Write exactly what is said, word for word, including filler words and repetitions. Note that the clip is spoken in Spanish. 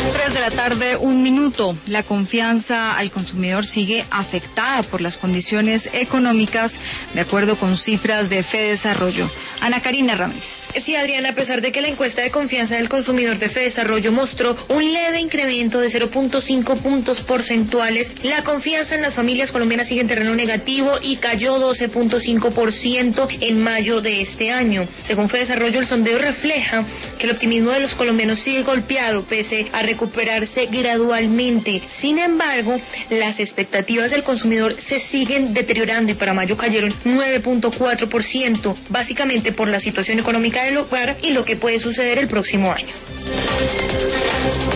tres de la tarde, un minuto. La confianza al consumidor sigue afectada por las condiciones económicas, de acuerdo con cifras de Fedesarrollo. Ana Karina Ramírez. Sí, Adriana, a pesar de que la encuesta de confianza del consumidor de Fedesarrollo mostró un leve incremento de cero punto cinco puntos porcentuales, la confianza en las familias colombianas sigue en terreno negativo y cayó doce punto cinco por ciento en mayo de este año. Según Fedesarrollo, el sondeo refleja que el optimismo de los colombianos sigue golpeado pese a recuperarse gradualmente. Sin embargo, las expectativas del consumidor se siguen deteriorando y para mayo cayeron nueve punto cuatro por ciento, básicamente por la situación económica del hogar y lo que puede suceder el próximo año.